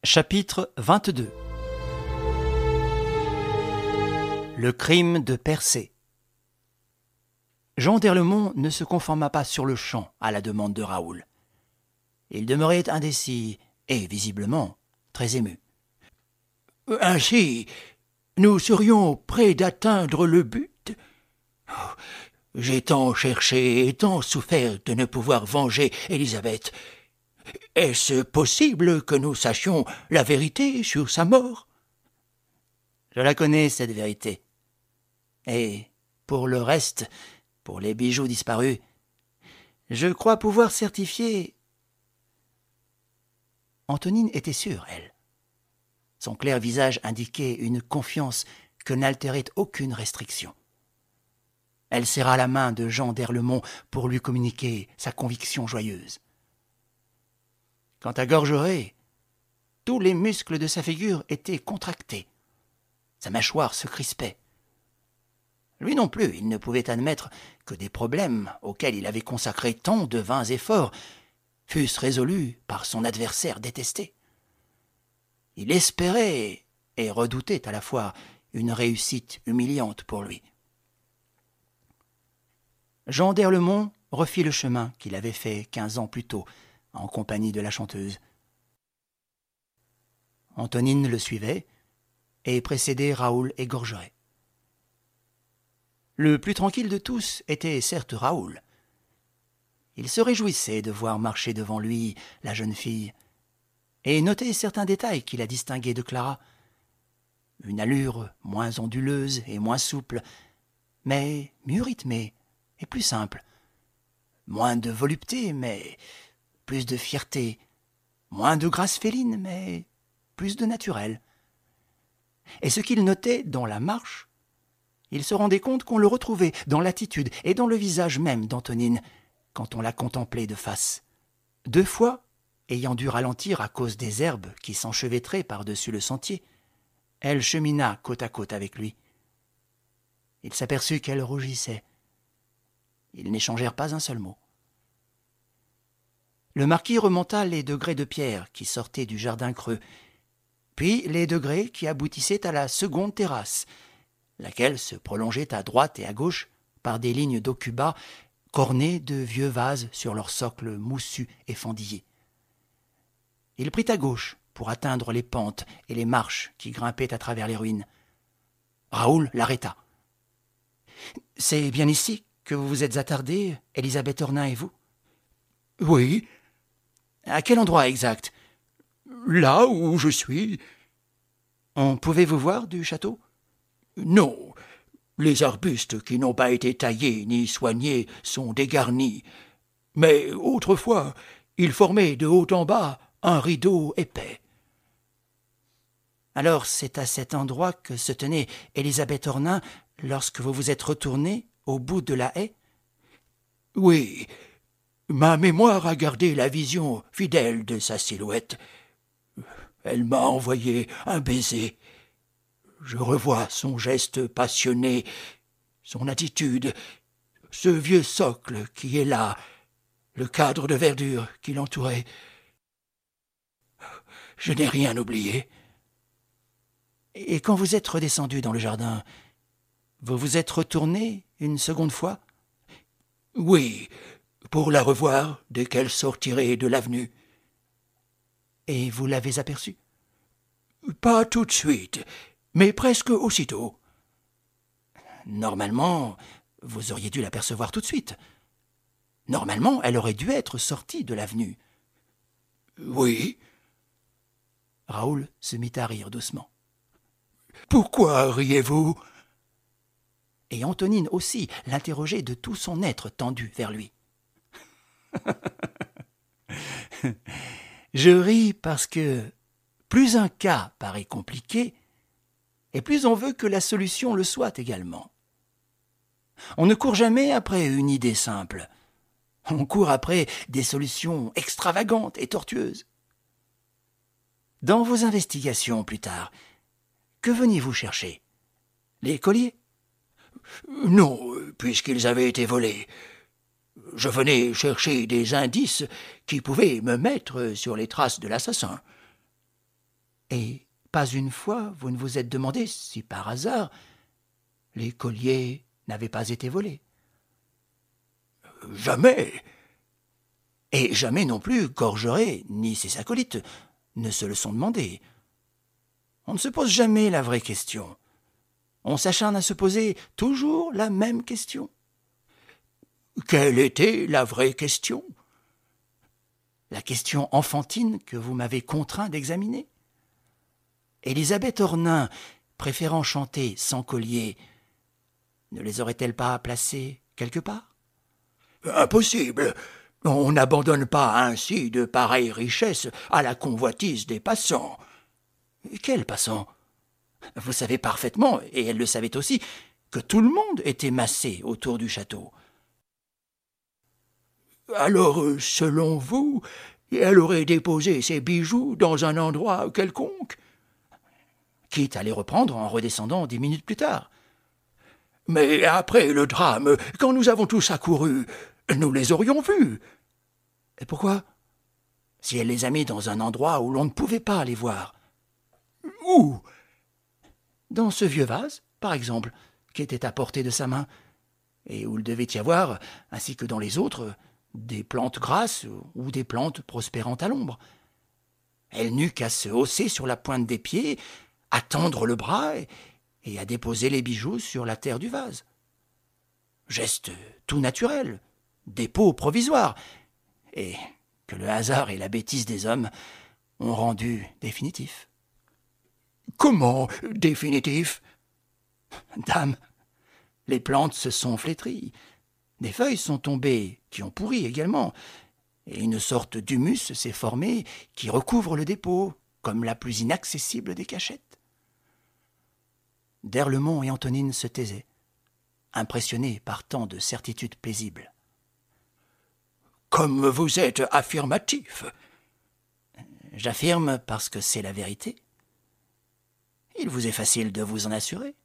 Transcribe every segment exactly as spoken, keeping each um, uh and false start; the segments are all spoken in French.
Chapitre vingt-deux. Le crime de Persée. Jean d'Erlemont ne se conforma pas sur-le-champ à la demande de Raoul. Il demeurait indécis et, visiblement, très ému. « Ainsi, nous serions près d'atteindre le but. J'ai tant cherché et tant souffert de ne pouvoir venger Élisabeth. Est-ce possible que nous sachions la vérité sur sa mort ?» Je la connais, cette vérité. Et pour le reste, pour les bijoux disparus, je crois pouvoir certifier... Antonine était sûre, elle. Son clair visage indiquait une confiance que n'altérait aucune restriction. Elle serra la main de Jean d'Erlemont pour lui communiquer sa conviction joyeuse. Quant à Gorgeret, tous les muscles de sa figure étaient contractés. Sa mâchoire se crispait. Lui non plus, il ne pouvait admettre que des problèmes auxquels il avait consacré tant de vains efforts fussent résolus par son adversaire détesté. Il espérait et redoutait à la fois une réussite humiliante pour lui. Jean d'Erlemont refit le chemin qu'il avait fait quinze ans plus tôt, en compagnie de la chanteuse. Antonine le suivait et précédait Raoul et Gorgeret. Le plus tranquille de tous était certes Raoul. Il se réjouissait de voir marcher devant lui la jeune fille et notait certains détails qui la distinguaient de Clara. Une allure moins onduleuse et moins souple, mais mieux rythmée et plus simple. Moins de volupté, mais plus de fierté. Moins de grâce féline, mais plus de naturel. Et ce qu'il notait dans la marche, il se rendait compte qu'on le retrouvait dans l'attitude et dans le visage même d'Antonine, quand on la contemplait de face. Deux fois, ayant dû ralentir à cause des herbes qui s'enchevêtraient par-dessus le sentier, elle chemina côte à côte avec lui. Il s'aperçut qu'elle rougissait. Ils n'échangèrent pas un seul mot. Le marquis remonta les degrés de pierre qui sortaient du jardin creux, puis les degrés qui aboutissaient à la seconde terrasse, laquelle se prolongeait à droite et à gauche par des lignes d'aucubas cornées de vieux vases sur leur socle moussu et fendillé. Il prit à gauche pour atteindre les pentes et les marches qui grimpaient à travers les ruines. Raoul l'arrêta. « C'est bien ici que vous vous êtes attardés, Élisabeth Ornain et vous ?»« Oui. »« À quel endroit exact ?»« Là où je suis. »« On pouvait vous voir du château ?»« Non. Les arbustes qui n'ont pas été taillés ni soignés sont dégarnis. Mais autrefois, ils formaient de haut en bas un rideau épais. » « Alors c'est à cet endroit que se tenait Élisabeth Ornain lorsque vous vous êtes retourné au bout de la haie ?»« Oui. Ma mémoire a gardé la vision fidèle de sa silhouette. Elle m'a envoyé un baiser. Je revois son geste passionné, son attitude, ce vieux socle qui est là, le cadre de verdure qui l'entourait. Je n'ai rien oublié. » « Et quand vous êtes redescendu dans le jardin, vous vous êtes retourné une seconde fois ?»« Oui, pour la revoir dès qu'elle sortirait de l'avenue. »« Et vous l'avez aperçue ?»« Pas tout de suite, mais presque aussitôt. »« Normalement, vous auriez dû l'apercevoir tout de suite. Normalement, elle aurait dû être sortie de l'avenue. »« Oui. » Raoul se mit à rire doucement. « Pourquoi riez-vous ?» Et Antonine aussi l'interrogeait de tout son être tendu vers lui. « Je ris parce que plus un cas paraît compliqué, et plus on veut que la solution le soit également. On ne court jamais après une idée simple. On court après des solutions extravagantes et tortueuses. Dans vos investigations plus tard, que veniez-vous chercher? Les colliers? » ?»« Non, puisqu'ils avaient été volés. Je venais chercher des indices qui pouvaient me mettre sur les traces de l'assassin. » Et pas une fois vous ne vous êtes demandé si par hasard les colliers n'avaient pas été volés. Jamais. Et jamais non plus Gorgeret ni ses acolytes ne se le sont demandé. On ne se pose jamais la vraie question. On s'acharne à se poser toujours la même question. Quelle était la vraie question? La question enfantine que vous m'avez contraint d'examiner. Élisabeth Ornain, préférant chanter sans collier, ne les aurait-elle pas placés quelque part? Impossible. On n'abandonne pas ainsi de pareilles richesses à la convoitise des passants. Quels passants? Vous savez parfaitement, et elle le savait aussi, que tout le monde était massé autour du château. Alors, selon vous, elle aurait déposé ses bijoux dans un endroit quelconque? Quitte à les reprendre en redescendant dix minutes plus tard. Mais après le drame, quand nous avons tous accouru, nous les aurions vus. Et pourquoi? Si elle les a mis dans un endroit où l'on ne pouvait pas les voir. Où? Dans ce vieux vase, par exemple, qui était à portée de sa main, et où il devait y avoir, ainsi que dans les autres, des plantes grasses ou des plantes prospérant à l'ombre. Elle n'eut qu'à se hausser sur la pointe des pieds, à tendre le bras et, et à déposer les bijoux sur la terre du vase. Geste tout naturel, dépôt provisoire, et que le hasard et la bêtise des hommes ont rendu définitif. Comment définitif? Dame, les plantes se sont flétries, des feuilles sont tombées qui ont pourri également, et une sorte d'humus s'est formé qui recouvre le dépôt, comme la plus inaccessible des cachettes. D'Erlemont et Antonine se taisaient, impressionnés par tant de certitudes paisibles. Comme vous êtes affirmatif. J'affirme parce que c'est la vérité. Il vous est facile de vous en assurer.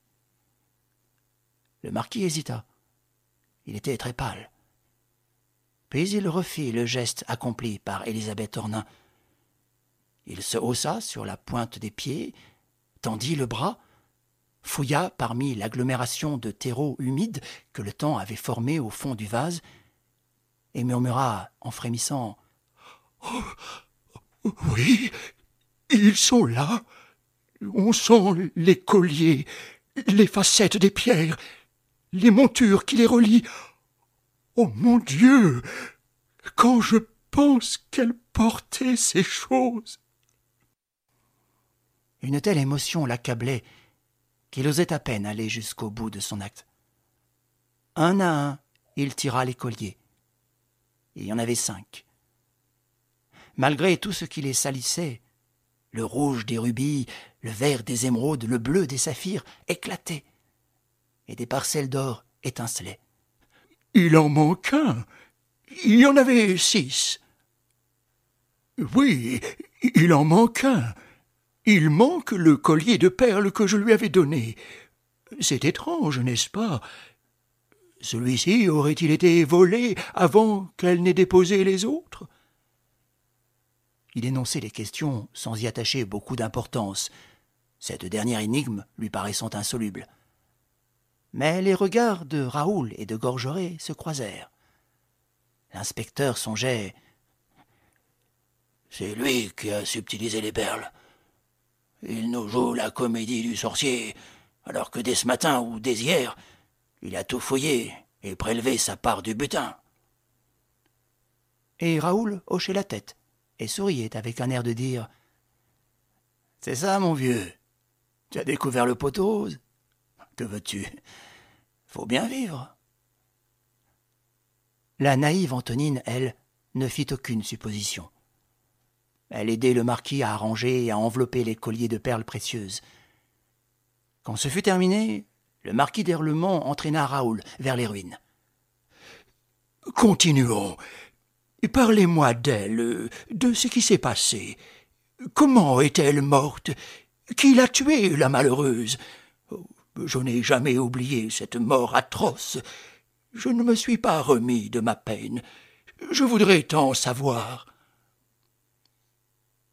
Le marquis hésita. Il était très pâle. Puis il refit le geste accompli par Élisabeth Ornain. Il se haussa sur la pointe des pieds, tendit le bras, fouilla parmi l'agglomération de terreau humide que le temps avait formé au fond du vase, et murmura en frémissant « Oh, oui, ils sont là. On sent les colliers, les facettes des pierres, les montures qui les relient. Oh mon Dieu, quand je pense qu'elle portait ces choses !» Une telle émotion l'accablait qu'il osait à peine aller jusqu'au bout de son acte. Un à un, il tira les colliers. Il y en avait cinq. Malgré tout ce qui les salissait, le rouge des rubis, le vert des émeraudes, le bleu des saphirs éclataient, et des parcelles d'or étincelaient. « Il en manque un. Il y en avait six. »« Oui, il en manque un. Il manque le collier de perles que je lui avais donné. C'est étrange, n'est-ce pas? Celui-ci aurait-il été volé avant qu'elle n'ait déposé les autres ?» Il énonçait les questions sans y attacher beaucoup d'importance, cette dernière énigme lui paraissant insoluble. Mais les regards de Raoul et de Gorgeret se croisèrent. L'inspecteur songeait « C'est lui qui a subtilisé les perles. Il nous joue la comédie du sorcier, alors que dès ce matin ou dès hier, il a tout fouillé et prélevé sa part du butin. » Et Raoul hochait la tête et souriait avec un air de dire « C'est ça, mon vieux, tu as découvert le pot aux roses. Que veux-tu? Faut bien vivre. » La naïve Antonine, elle, ne fit aucune supposition. Elle aidait le marquis à arranger et à envelopper les colliers de perles précieuses. Quand ce fut terminé, le marquis d'Erlemont entraîna Raoul vers les ruines. « Continuons. Parlez-moi d'elle, de ce qui s'est passé. Comment est-elle morte? Qui l'a tuée, la malheureuse? Je n'ai jamais oublié cette mort atroce. Je ne me suis pas remis de ma peine. Je voudrais tant savoir. »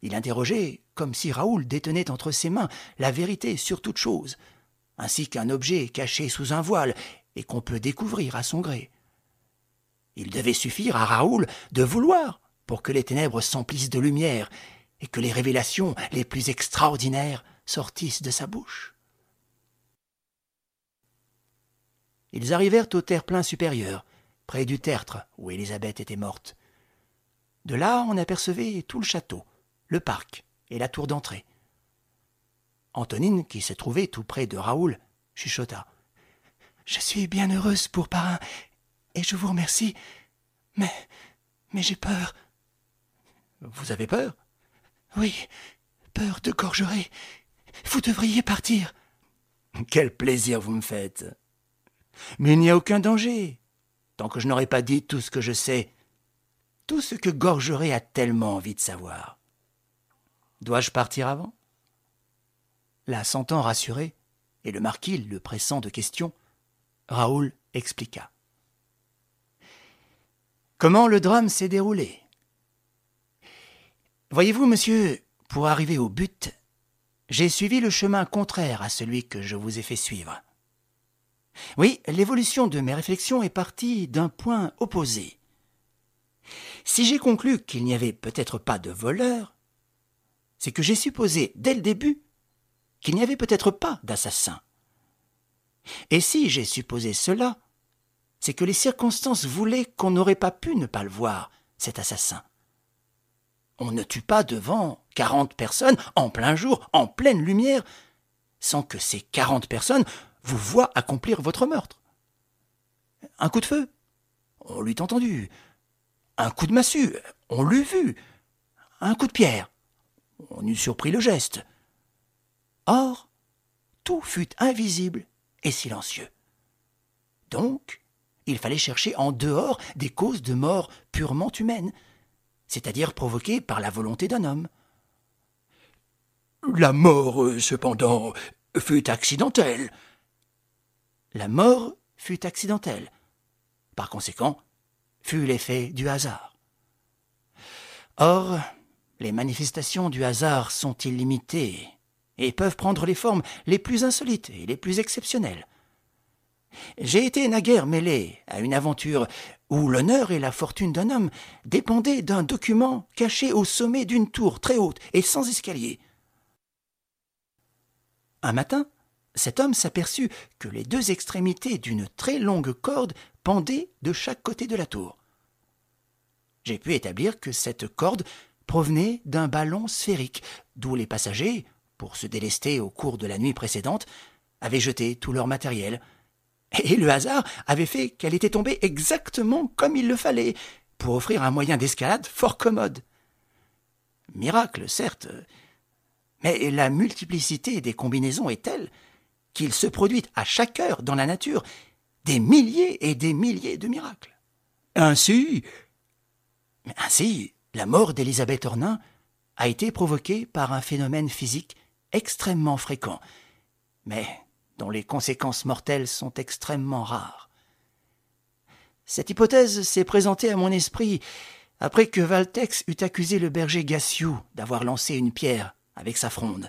Il interrogeait comme si Raoul détenait entre ses mains la vérité sur toute chose, ainsi qu'un objet caché sous un voile et qu'on peut découvrir à son gré. Il devait suffire à Raoul de vouloir pour que les ténèbres s'emplissent de lumière et que les révélations les plus extraordinaires sortissent de sa bouche. Ils arrivèrent au terre-plein supérieur, près du tertre où Élisabeth était morte. De là, on apercevait tout le château, le parc et la tour d'entrée. Antonine, qui se trouvait tout près de Raoul, chuchota. « Je suis bien heureuse pour parrain, et je vous remercie, mais, mais j'ai peur. »« Vous avez peur ?»« Oui, peur de gorgerie. Vous devriez partir. »« Quel plaisir vous me faites. Mais il n'y a aucun danger, tant que je n'aurai pas dit tout ce que je sais, tout ce que Gorgeret a tellement envie de savoir. Dois-je partir avant ?» La sentant rassuré, et le marquis le pressant de questions, Raoul expliqua. Comment le drame s'est déroulé? Voyez-vous, monsieur, pour arriver au but, j'ai suivi le chemin contraire à celui que je vous ai fait suivre. Oui, l'évolution de mes réflexions est partie d'un point opposé. Si j'ai conclu qu'il n'y avait peut-être pas de voleur, c'est que j'ai supposé dès le début qu'il n'y avait peut-être pas d'assassin. Et si j'ai supposé cela, c'est que les circonstances voulaient qu'on n'aurait pas pu ne pas le voir, cet assassin. On ne tue pas devant quarante personnes, en plein jour, en pleine lumière, sans que ces quarante personnes vous voient accomplir votre meurtre. Un coup de feu, on l'eût entendu. Un coup de massue, on l'eût vu. Un coup de pierre, on eût surpris le geste. Or, tout fut invisible et silencieux. Donc, il fallait chercher en dehors des causes de mort purement humaines, c'est-à-dire provoquées par la volonté d'un homme. La mort, cependant, fut accidentelle. La mort fut accidentelle. Par conséquent, fut l'effet du hasard. Or, les manifestations du hasard sont illimitées et peuvent prendre les formes les plus insolites et les plus exceptionnelles. J'ai été naguère mêlé à une aventure où l'honneur et la fortune d'un homme dépendaient d'un document caché au sommet d'une tour très haute et sans escalier. Un matin, cet homme s'aperçut que les deux extrémités d'une très longue corde pendaient de chaque côté de la tour. J'ai pu établir que cette corde provenait d'un ballon sphérique, d'où les passagers, pour se délester au cours de la nuit précédente, avaient jeté tout leur matériel. Et le hasard avait fait qu'elle était tombée exactement comme il le fallait, pour offrir un moyen d'escalade fort commode. Miracle, certes, mais la multiplicité des combinaisons est telle qu'il se produit à chaque heure dans la nature des milliers et des milliers de miracles. Ainsi, Ainsi, la mort d'Élisabeth Ornain a été provoquée par un phénomène physique extrêmement fréquent, mais dont les conséquences mortelles sont extrêmement rares. Cette hypothèse s'est présentée à mon esprit après que Valtex eut accusé le berger Gassiou d'avoir lancé une pierre avec sa fronde.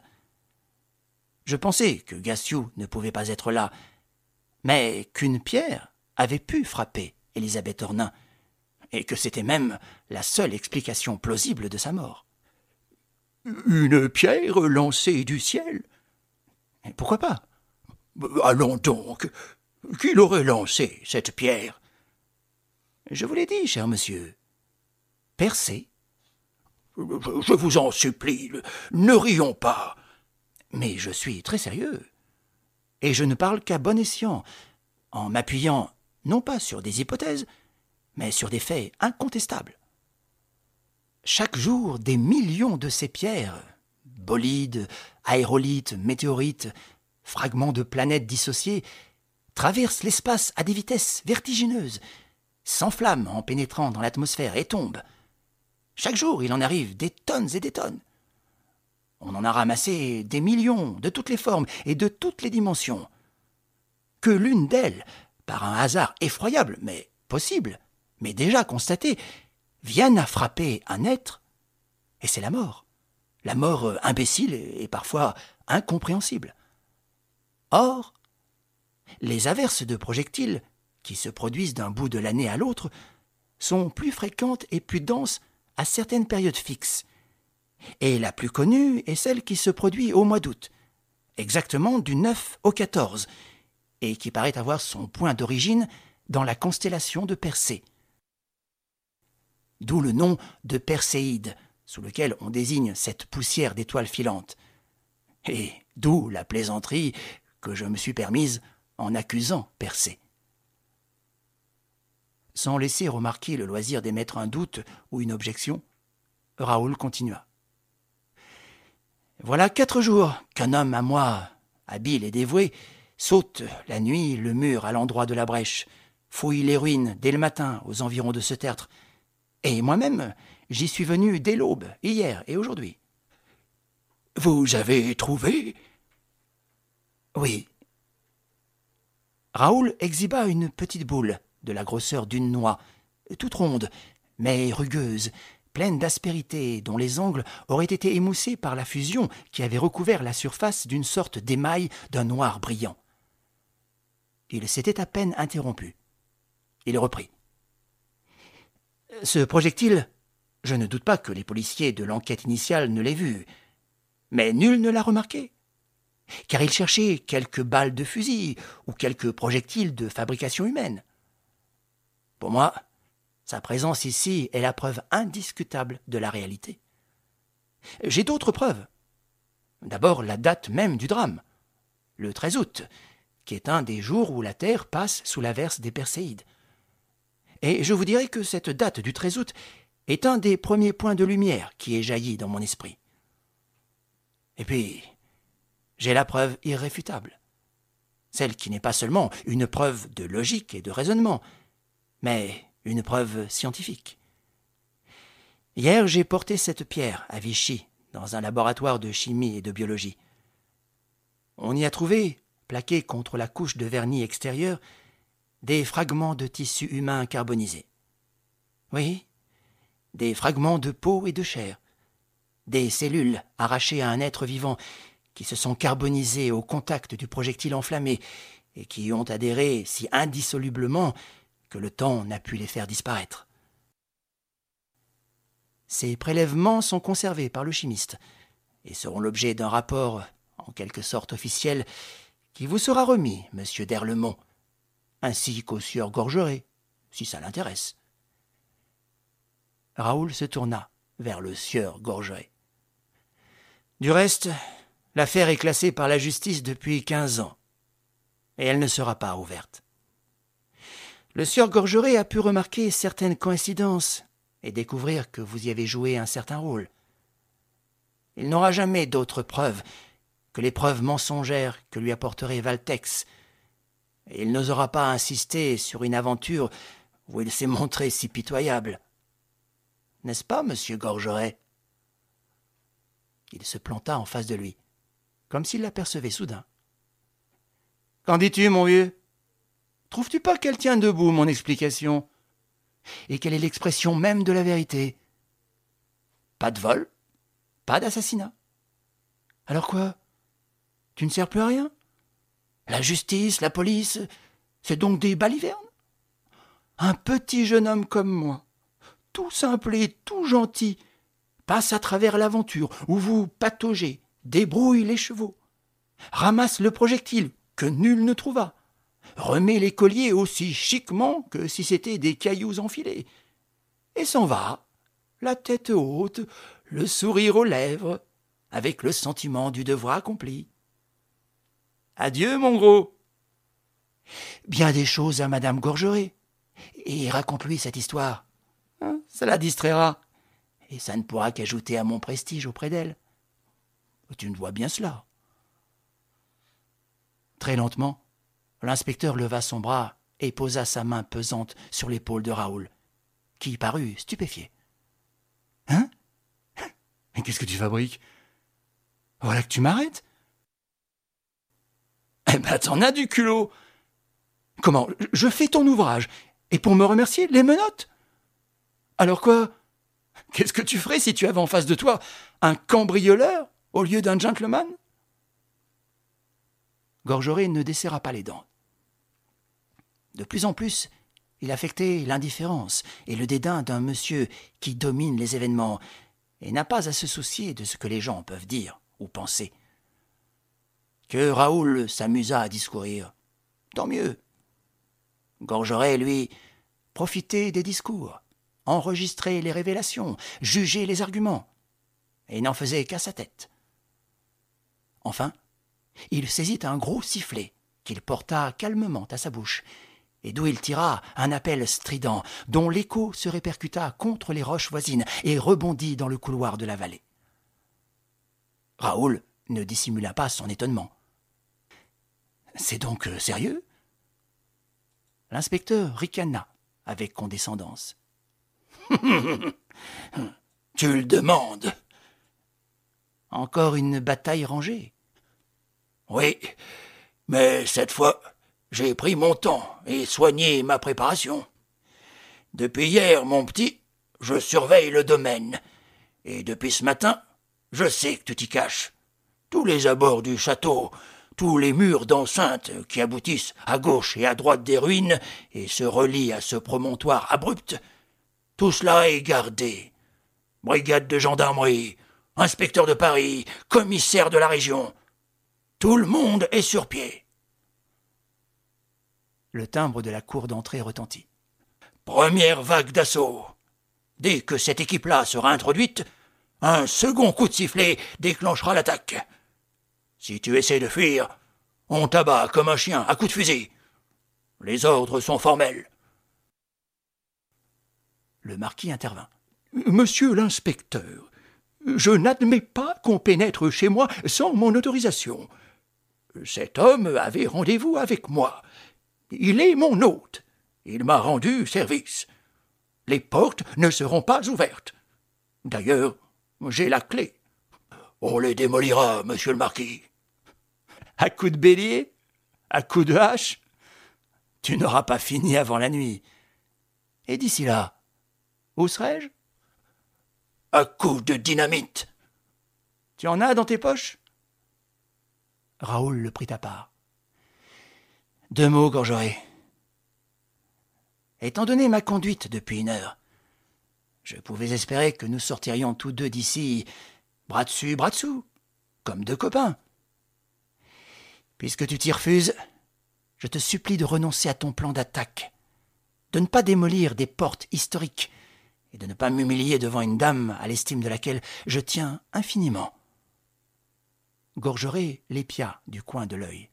Je pensais que Gassiou ne pouvait pas être là, mais qu'une pierre avait pu frapper Élisabeth Ornain, et que c'était même la seule explication plausible de sa mort. Une pierre lancée du ciel? Et pourquoi pas? Allons donc, qui l'aurait lancée, cette pierre? Je vous l'ai dit, cher monsieur. Percée. Je vous en supplie, ne rions pas. Mais je suis très sérieux. Et je ne parle qu'à bon escient, en m'appuyant non pas sur des hypothèses, mais sur des faits incontestables. Chaque jour, des millions de ces pierres, bolides, aérolites, météorites, fragments de planètes dissociées, traversent l'espace à des vitesses vertigineuses, s'enflamment en pénétrant dans l'atmosphère et tombent. Chaque jour, il en arrive des tonnes et des tonnes. On en a ramassé des millions de toutes les formes et de toutes les dimensions. Que l'une d'elles, par un hasard effroyable, mais possible, mais déjà constaté, vienne à frapper un être, et c'est la mort. la mort imbécile et parfois incompréhensible. Or, les averses de projectiles, qui se produisent d'un bout de l'année à l'autre, sont plus fréquentes et plus denses à certaines périodes fixes. Et la plus connue est celle qui se produit au mois d'août, exactement du neuf au quatorze, et qui paraît avoir son point d'origine dans la constellation de Persée. D'où le nom de Perséide, sous lequel on désigne cette poussière d'étoiles filantes. Et d'où la plaisanterie que je me suis permise en accusant Persée. Sans laisser remarquer le loisir d'émettre un doute ou une objection, Raoul continua. Voilà quatre jours qu'un homme à moi, habile et dévoué, saute la nuit le mur à l'endroit de la brèche, fouille les ruines dès le matin aux environs de ce tertre, et moi-même, j'y suis venu dès l'aube, hier et aujourd'hui. Vous avez trouvé ? Oui. Raoul exhiba une petite boule, de la grosseur d'une noix, toute ronde, mais rugueuse, pleine d'aspérité, dont les angles auraient été émoussés par la fusion qui avait recouvert la surface d'une sorte d'émail d'un noir brillant. Il s'était à peine interrompu. Il reprit. Ce projectile, je ne doute pas que les policiers de l'enquête initiale ne l'aient vu, mais nul ne l'a remarqué, car ils cherchaient quelques balles de fusil ou quelques projectiles de fabrication humaine. Pour moi, sa présence ici est la preuve indiscutable de la réalité. J'ai d'autres preuves. D'abord la date même du drame, le treize août, qui est un des jours où la Terre passe sous l'averse des Perséides. Et je vous dirai que cette date du treize août est un des premiers points de lumière qui est jailli dans mon esprit. Et puis, j'ai la preuve irréfutable, celle qui n'est pas seulement une preuve de logique et de raisonnement, mais une preuve scientifique. Hier, j'ai porté cette pierre à Vichy, dans un laboratoire de chimie et de biologie. On y a trouvé, plaqués contre la couche de vernis extérieur, des fragments de tissu humain carbonisés. Oui, des fragments de peau et de chair, des cellules arrachées à un être vivant qui se sont carbonisées au contact du projectile enflammé et qui y ont adhéré si indissolublement que le temps n'a pu les faire disparaître. Ces prélèvements sont conservés par le chimiste et seront l'objet d'un rapport, en quelque sorte officiel, qui vous sera remis, monsieur d'Erlemont, ainsi qu'au sieur Gorgeret, si ça l'intéresse. Raoul se tourna vers le sieur Gorgeret. Du reste, l'affaire est classée par la justice depuis quinze ans, et elle ne sera pas ouverte. Le sieur Gorgeret a pu remarquer certaines coïncidences et découvrir que vous y avez joué un certain rôle. Il n'aura jamais d'autres preuves que les preuves mensongères que lui apporterait Valtex, et il n'osera pas insister sur une aventure où il s'est montré si pitoyable. N'est-ce pas, monsieur Gorgeret ? Il se planta en face de lui, comme s'il l'apercevait soudain. « Qu'en dis-tu, mon vieux ? Trouves-tu pas qu'elle tient debout, mon explication ? Et quelle est l'expression même de la vérité ? Pas de vol, pas d'assassinat. Alors quoi ? Tu ne sers plus à rien ? La justice, la police, c'est donc des balivernes ? Un petit jeune homme comme moi, tout simple et tout gentil, passe à travers l'aventure où vous pataugez, débrouille les chevaux, ramasse le projectile que nul ne trouva, remet les colliers aussi chiquement que si c'étaient des cailloux enfilés, et s'en va, la tête haute, le sourire aux lèvres, avec le sentiment du devoir accompli. Adieu, mon gros. Bien des choses à madame Gorgeret, et raconte-lui cette histoire. Hein, ça la distraira, et ça ne pourra qu'ajouter à mon prestige auprès d'elle. Tu ne vois bien cela. Très lentement, l'inspecteur leva son bras et posa sa main pesante sur l'épaule de Raoul, qui parut stupéfié. « Hein ? Mais qu'est-ce que tu fabriques ? Voilà que tu m'arrêtes ? Eh ben, t'en as du culot ! Comment ? Je fais ton ouvrage, et pour me remercier, les menottes ? Alors quoi ? Qu'est-ce que tu ferais si tu avais en face de toi un cambrioleur au lieu d'un gentleman ?» Gorgeré ne desserra pas les dents. De plus en plus, il affectait l'indifférence et le dédain d'un monsieur qui domine les événements et n'a pas à se soucier de ce que les gens peuvent dire ou penser. Que Raoul s'amusa à discourir, tant mieux. Gorgeré, lui, profitait des discours, enregistrait les révélations, jugeait les arguments, et n'en faisait qu'à sa tête. Enfin, il saisit un gros sifflet qu'il porta calmement à sa bouche, et d'où il tira un appel strident, dont l'écho se répercuta contre les roches voisines et rebondit dans le couloir de la vallée. Raoul ne dissimula pas son étonnement. « C'est donc sérieux ?» L'inspecteur ricana avec condescendance. « Tu le demandes. » Encore une bataille rangée. « Oui, mais cette fois, j'ai pris mon temps et soigné ma préparation. Depuis hier, mon petit, je surveille le domaine, et depuis ce matin, je sais que tu t'y caches. Tous les abords du château, tous les murs d'enceinte qui aboutissent à gauche et à droite des ruines et se relient à ce promontoire abrupt, tout cela est gardé. Brigade de gendarmerie, inspecteur de Paris, commissaire de la région. Tout le monde est sur pied. » Le timbre de la cour d'entrée retentit. « Première vague d'assaut. Dès que cette équipe-là sera introduite, un second coup de sifflet déclenchera l'attaque. Si tu essaies de fuir, on t'abat comme un chien à coups de fusil. Les ordres sont formels. » Le marquis intervint. « Monsieur l'inspecteur, je n'admets pas qu'on pénètre chez moi sans mon autorisation. Cet homme avait rendez-vous avec moi. Il est mon hôte. Il m'a rendu service. Les portes ne seront pas ouvertes. D'ailleurs, j'ai la clé. On les démolira, monsieur le marquis. » À coups de bélier ? À coups de hache ? Tu n'auras pas fini avant la nuit. Et d'ici là, où serais-je ? À coups de dynamite. Tu en as dans tes poches ? Raoul le prit à part. Deux mots, Gorgeré. Étant donné ma conduite depuis une heure, je pouvais espérer que nous sortirions tous deux d'ici, bras dessus, bras dessous, comme deux copains. Puisque tu t'y refuses, je te supplie de renoncer à ton plan d'attaque, de ne pas démolir des portes historiques et de ne pas m'humilier devant une dame à l'estime de laquelle je tiens infiniment. Gorgeré l'épia du coin de l'œil.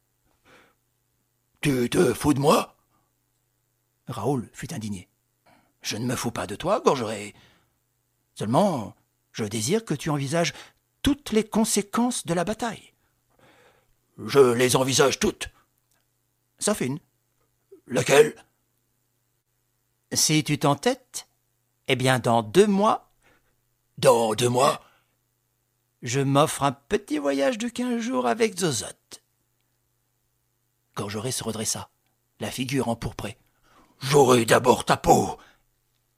« Tu te fous de moi ?» Raoul fut indigné. « Je ne me fous pas de toi, Gorgeré. Seulement, je désire que tu envisages toutes les conséquences de la bataille. » « Je les envisage toutes. »« Sauf une. »« Laquelle ?»« Si tu t'entêtes, eh bien dans deux mois... »« Dans deux mois ?» Je m'offre un petit voyage de quinze jours avec Zozote. Gorgeré se redressa, la figure empourprée. « J'aurai d'abord ta peau. »« Allons-y !»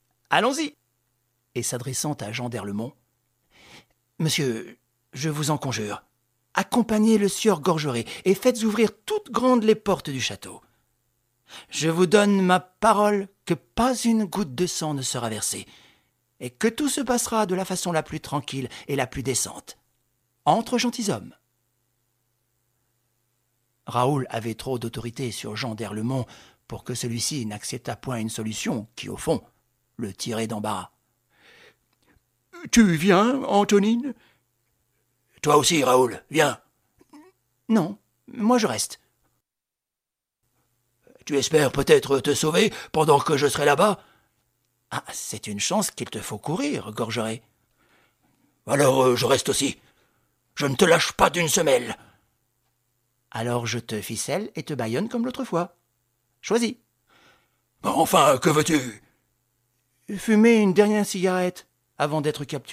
Et s'adressant à Jean d'Erlemont. « Monsieur, je vous en conjure, accompagnez le sieur Gorgeré et faites ouvrir toutes grandes les portes du château. Je vous donne ma parole que pas une goutte de sang ne sera versée, et que tout se passera de la façon la plus tranquille et la plus décente, entre gentilshommes. » Raoul avait trop d'autorité sur Jean d'Erlemont pour que celui-ci n'acceptât point une solution qui, au fond, le tirait d'embarras. « Tu viens, Antonine ?»« Toi aussi, Raoul, viens. »« Non, moi je reste. »« Tu espères peut-être te sauver pendant que je serai là-bas ?»« Ah, c'est une chance qu'il te faut courir, Gorgeré. »« Alors euh, je reste aussi. Je ne te lâche pas d'une semelle. »« Alors je te ficelle et te bâillonne comme l'autre fois. Choisis. »« Enfin, que veux-tu ?»« Fumer une dernière cigarette avant d'être capturé. »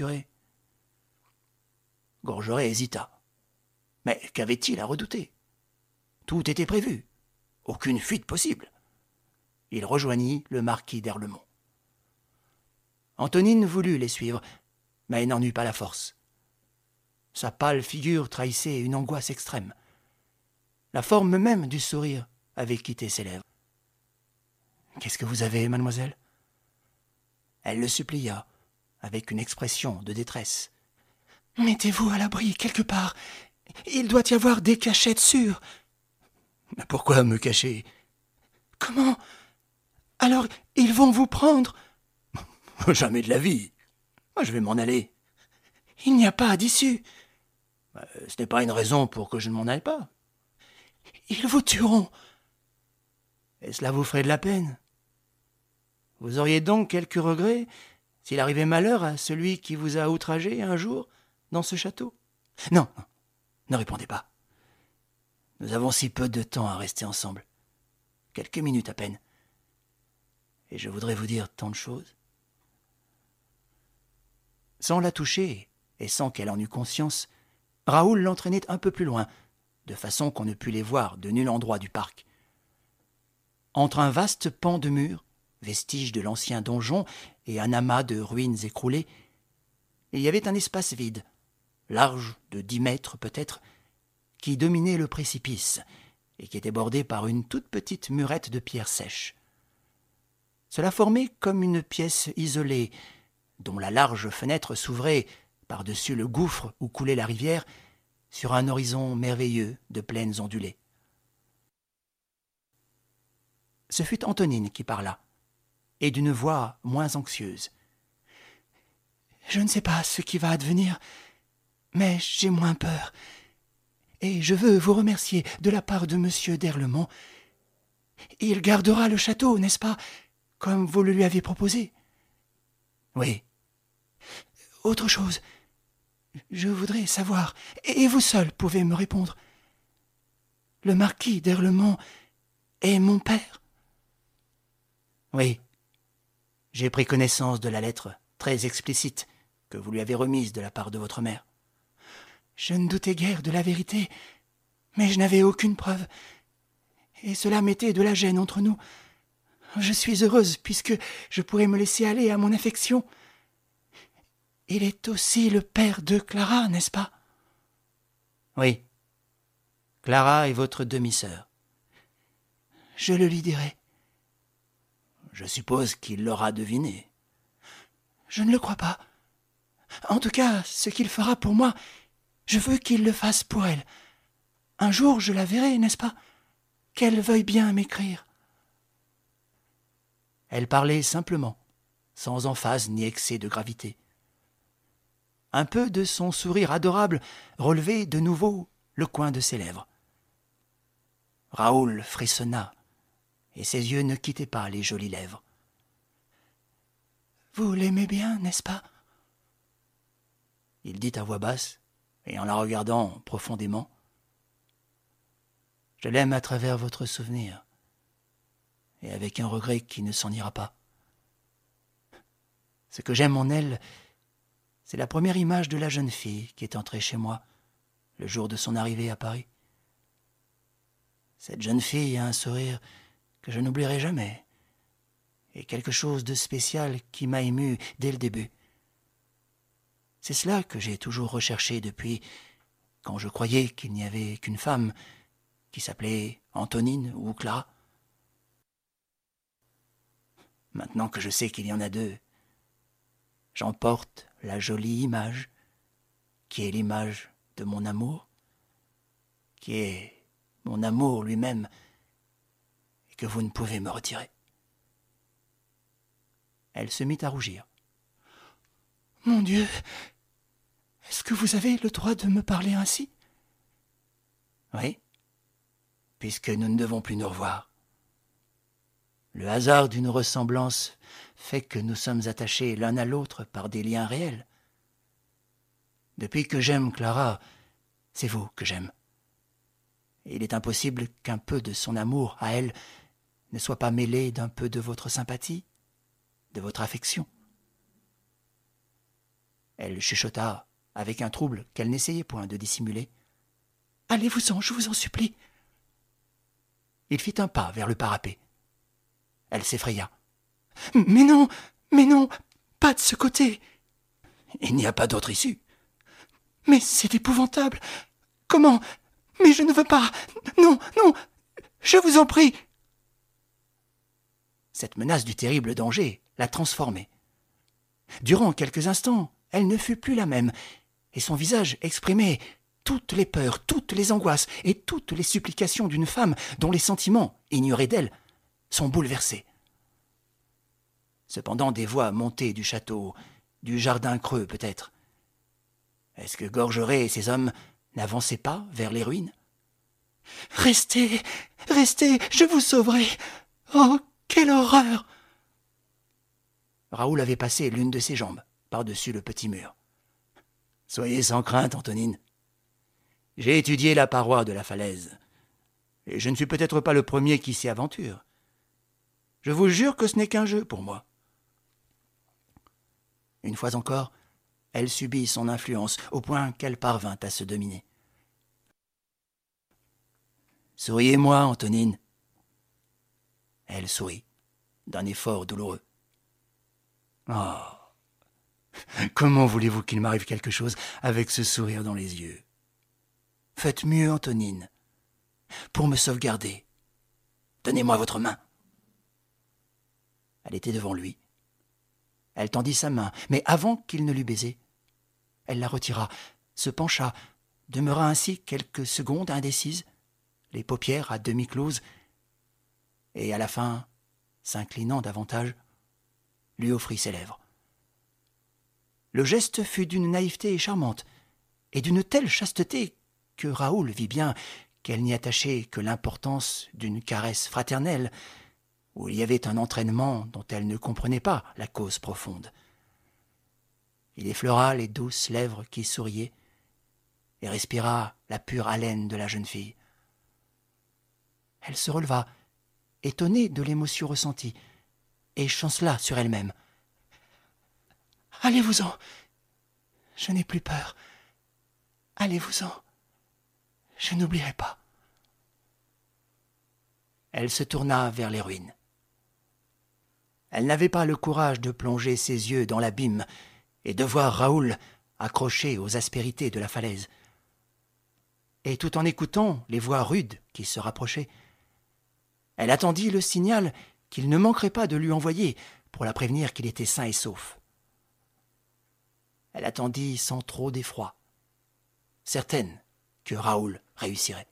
Gorgeré hésita. Mais qu'avait-il à redouter ? Tout était prévu. Aucune fuite possible. Il rejoignit le marquis d'Erlemont. Antonine voulut les suivre, mais n'en eut pas la force. Sa pâle figure trahissait une angoisse extrême. La forme même du sourire avait quitté ses lèvres. « Qu'est-ce que vous avez, mademoiselle ?» Elle le supplia, avec une expression de détresse. « Mettez-vous à l'abri quelque part. Il doit y avoir des cachettes sûres. »« Mais pourquoi me cacher ?»« Comment ? Alors, ils vont vous prendre ?»« Jamais de la vie. Moi, je vais m'en aller. »« Il n'y a pas d'issue. »« Ce n'est pas une raison pour que je ne m'en aille pas. »« Ils vous tueront. »« Et cela vous ferait de la peine. Vous auriez donc quelques regrets s'il arrivait malheur à celui qui vous a outragé un jour dans ce château ? Non, non, ne répondez pas. Nous avons si peu de temps à rester ensemble. Quelques minutes à peine. Et je voudrais vous dire tant de choses. » Sans la toucher, et sans qu'elle en eût conscience, Raoul l'entraînait un peu plus loin, de façon qu'on ne pût les voir de nul endroit du parc. Entre un vaste pan de mur, vestige de l'ancien donjon et un amas de ruines écroulées, il y avait un espace vide, large de dix mètres peut-être, qui dominait le précipice et qui était bordé par une toute petite murette de pierre sèche. Cela formait comme une pièce isolée, dont la large fenêtre s'ouvrait par-dessus le gouffre où coulait la rivière, sur un horizon merveilleux de plaines ondulées. Ce fut Antonine qui parla, et d'une voix moins anxieuse. « Je ne sais pas ce qui va advenir, mais j'ai moins peur, et je veux vous remercier de la part de monsieur d'Erlemont. Il gardera le château, n'est-ce pas, comme vous le lui avez proposé ? » ?»« Oui. »« Autre chose, je voudrais savoir, et vous seul pouvez me répondre. Le marquis d'Erlemont est mon père ? » ?»« Oui. J'ai pris connaissance de la lettre très explicite que vous lui avez remise de la part de votre mère. »« Je ne doutais guère de la vérité, mais je n'avais aucune preuve, et cela mettait de la gêne entre nous. Je suis heureuse puisque je pourrais me laisser aller à mon affection. Il est aussi le père de Clara, n'est-ce pas ? » ?»« Oui. Clara est votre demi-sœur. »« Je le lui dirai. » »« Je suppose qu'il l'aura deviné. »« Je ne le crois pas. En tout cas, ce qu'il fera pour moi, je veux qu'il le fasse pour elle. Un jour, je la verrai, n'est-ce pas ? Qu'elle veuille bien m'écrire. » Elle parlait simplement, sans emphase ni excès de gravité. Un peu de son sourire adorable relevait de nouveau le coin de ses lèvres. Raoul frissonna, et ses yeux ne quittaient pas les jolies lèvres. « Vous l'aimez bien, n'est-ce pas ? » Il dit à voix basse, et en la regardant profondément. « Je l'aime à travers votre souvenir, et avec un regret qui ne s'en ira pas. Ce que j'aime en elle, c'est la première image de la jeune fille qui est entrée chez moi le jour de son arrivée à Paris. Cette jeune fille a un sourire que je n'oublierai jamais, et quelque chose de spécial qui m'a ému dès le début. C'est cela que j'ai toujours recherché depuis, quand je croyais qu'il n'y avait qu'une femme qui s'appelait Antonine ou Clara. Maintenant que je sais qu'il y en a deux, j'emporte la jolie image, qui est l'image de mon amour, qui est mon amour lui-même, et que vous ne pouvez me retirer. » Elle se mit à rougir. « Mon Dieu, est-ce que vous avez le droit de me parler ainsi ? » ?»« Oui, puisque nous ne devons plus nous revoir. Le hasard d'une ressemblance fait que nous sommes attachés l'un à l'autre par des liens réels. Depuis que j'aime Clara, c'est vous que j'aime. Et il est impossible qu'un peu de son amour à elle ne soit pas mêlé d'un peu de votre sympathie, de votre affection. » Elle chuchota avec un trouble qu'elle n'essayait point de dissimuler. « Allez-vous-en, je vous en supplie. » Il fit un pas vers le parapet. Elle s'effraya. « Mais non, mais non, pas de ce côté. Il n'y a pas d'autre issue. Mais c'est épouvantable. Comment? Mais je ne veux pas. Non, non, je vous en prie. Cette menace du terrible danger la transformait. Durant quelques instants, elle ne fut plus la même, et son visage exprimait toutes les peurs, toutes les angoisses et toutes les supplications d'une femme dont les sentiments, ignorés d'elle, sont bouleversés. Cependant, des voix montaient du château, du jardin creux peut-être. Est-ce que Gorgeret et ses hommes n'avançaient pas vers les ruines? « Restez, restez, je vous sauverai. Oh, quelle horreur !» Raoul avait passé l'une de ses jambes par-dessus le petit mur. « Soyez sans crainte, Antonine. J'ai étudié la paroi de la falaise, et je ne suis peut-être pas le premier qui s'y aventure. Je vous jure que ce n'est qu'un jeu pour moi. » Une fois encore, elle subit son influence au point qu'elle parvint à se dominer. « Souriez-moi, Antonine. » Elle sourit, d'un effort douloureux. « Oh, comment voulez-vous qu'il m'arrive quelque chose avec ce sourire dans les yeux? Faites mieux, Antonine, pour me sauvegarder. Donnez-moi votre main. » Elle était devant lui. Elle tendit sa main, mais avant qu'il ne l'eût baisée, elle la retira, se pencha, demeura ainsi quelques secondes indécise, les paupières à demi closes, et à la fin, s'inclinant davantage, lui offrit ses lèvres. Le geste fut d'une naïveté charmante, et d'une telle chasteté que Raoul vit bien qu'elle n'y attachait que l'importance d'une caresse fraternelle, où il y avait un entraînement dont elle ne comprenait pas la cause profonde. Il effleura les douces lèvres qui souriaient et respira la pure haleine de la jeune fille. Elle se releva, étonnée de l'émotion ressentie, et chancela sur elle-même. « Allez-vous-en, je n'ai plus peur. Allez-vous-en, je n'oublierai pas. » Elle se tourna vers les ruines. Elle n'avait pas le courage de plonger ses yeux dans l'abîme et de voir Raoul accroché aux aspérités de la falaise. Et tout en écoutant les voix rudes qui se rapprochaient, elle attendit le signal qu'il ne manquerait pas de lui envoyer pour la prévenir qu'il était sain et sauf. Elle attendit sans trop d'effroi, certaine que Raoul réussirait.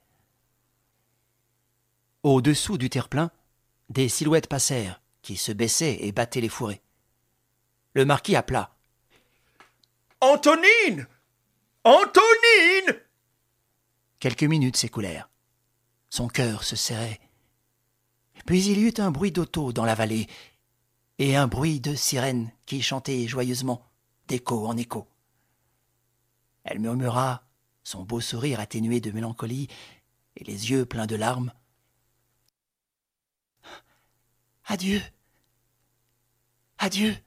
Au-dessous du terre-plein, des silhouettes passèrent, qui se baissaient et battaient les fourrés. Le marquis appela. « Antonine ! Antonine !» Quelques minutes s'écoulèrent. Son cœur se serrait. Puis il y eut un bruit d'auto dans la vallée, et un bruit de sirène qui chantait joyeusement, d'écho en écho. Elle murmura, son beau sourire atténué de mélancolie, et les yeux pleins de larmes. Adieu. Adieu.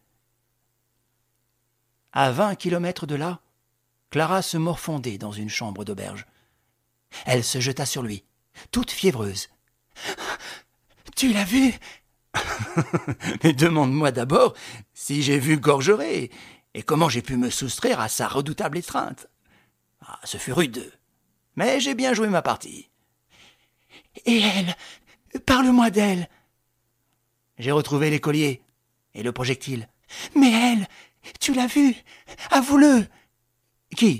À vingt kilomètres de là, Clara se morfondait dans une chambre d'auberge. Elle se jeta sur lui, toute fiévreuse. « Tu l'as vu ?»« Mais demande-moi d'abord si j'ai vu Gorgeret et comment j'ai pu me soustraire à sa redoutable étreinte. Ah, ce fut rude, mais j'ai bien joué ma partie. »« Et elle ? Parle-moi d'elle. » J'ai retrouvé les colliers et le projectile. « Mais elle, tu l'as vue. Avoue-le. »« Qui ?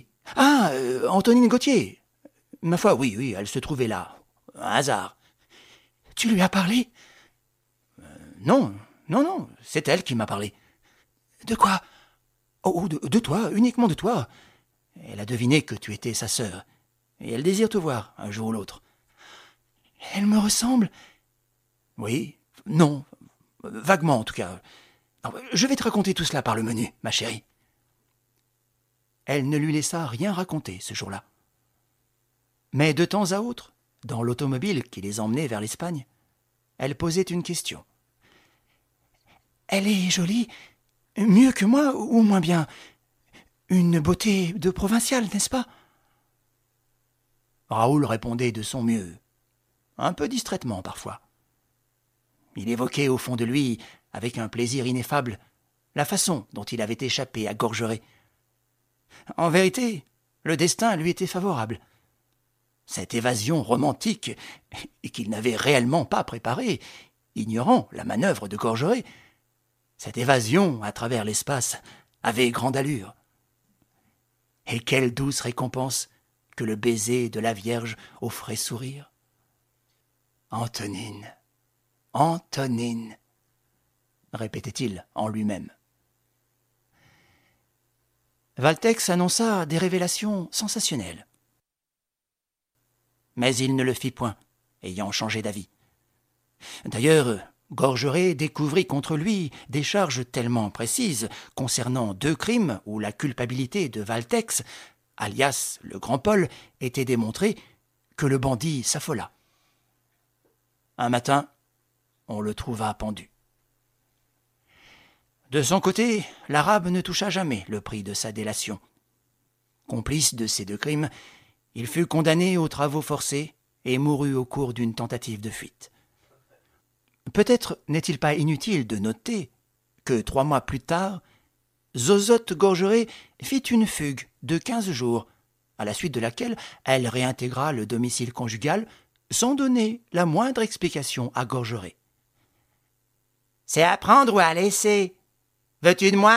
Ah, euh, Antonine Gauthier. Ma foi, oui, oui, elle se trouvait là. Un hasard. »« Tu lui as parlé ? » euh, Non, non, non, c'est elle qui m'a parlé. »« De quoi ? Oh, de, de toi, uniquement de toi. Elle a deviné que tu étais sa sœur, et elle désire te voir, un jour ou l'autre. »« Elle me ressemble ? » ?»« Oui, non, vaguement en tout cas. Je vais te raconter tout cela par le menu, ma chérie. » Elle ne lui laissa rien raconter ce jour-là. Mais de temps à autre, dans l'automobile qui les emmenait vers l'Espagne, elle posait une question. « Elle est jolie, mieux que moi ou moins bien. Une beauté de provinciale, n'est-ce pas ?» Raoul répondait de son mieux, un peu distraitement parfois. Il évoquait au fond de lui, avec un plaisir ineffable, la façon dont il avait échappé à Gorgeret. En vérité, le destin lui était favorable. Cette évasion romantique, et qu'il n'avait réellement pas préparée, ignorant la manœuvre de Gorgeret, cette évasion à travers l'espace avait grande allure. Et quelle douce récompense que le baiser de la Vierge offrait sourire. Antonine, Antonine, répétait-il en lui-même. Valtex annonça des révélations sensationnelles. Mais il ne le fit point, ayant changé d'avis. D'ailleurs, Gorgeret découvrit contre lui des charges tellement précises concernant deux crimes où la culpabilité de Valtex, alias le Grand Paul, était démontrée, que le bandit s'affola. Un matin, on le trouva pendu. De son côté, l'Arabe ne toucha jamais le prix de sa délation. Complice de ces deux crimes, il fut condamné aux travaux forcés et mourut au cours d'une tentative de fuite. Peut-être n'est-il pas inutile de noter que trois mois plus tard, Zozotte Gorgeret fit une fugue de quinze jours, à la suite de laquelle elle réintégra le domicile conjugal sans donner la moindre explication à Gorgeret. « C'est à prendre ou à laisser. Veux-tu de moi ?»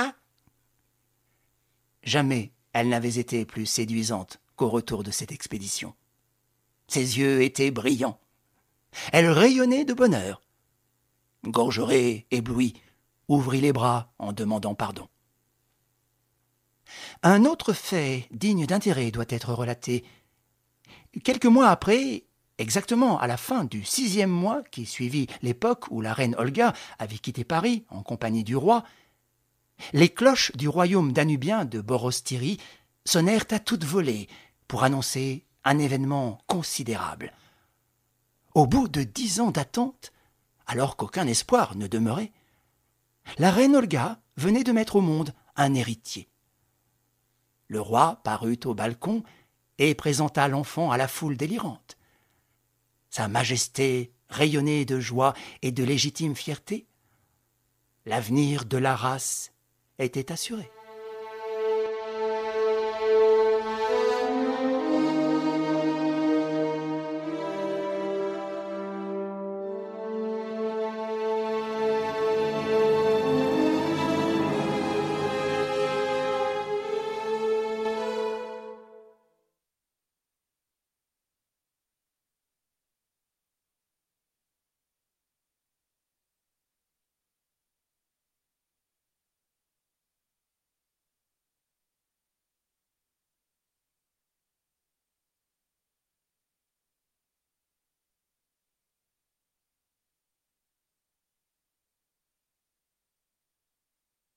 Jamais elle n'avait été plus séduisante qu'au retour de cette expédition. Ses yeux étaient brillants. Elle rayonnait de bonheur. Gorgeret, ébloui, ouvrit les bras en demandant pardon. Un autre fait digne d'intérêt doit être relaté. Quelques mois après, exactement à la fin du sixième mois qui suivit l'époque où la reine Olga avait quitté Paris en compagnie du roi, les cloches du royaume danubien de Borostyrie sonnèrent à toute volée pour annoncer un événement considérable. Au bout de dix ans d'attente, alors qu'aucun espoir ne demeurait, la reine Olga venait de mettre au monde un héritier. Le roi parut au balcon et présenta l'enfant à la foule délirante. Sa majesté rayonnait de joie et de légitime fierté. L'avenir de la race était assuré.